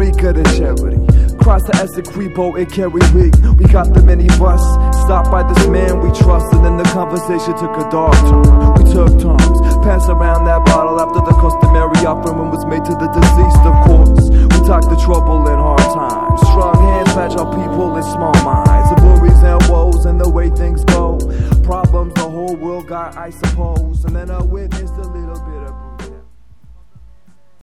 Rica to Charity. Cross the Essequibo and carry we got the minibus. Stopped by this man we trust, and then the conversation took a dark turn. We took turns, passed around that bottle after the customary offering was made to the deceased, of course.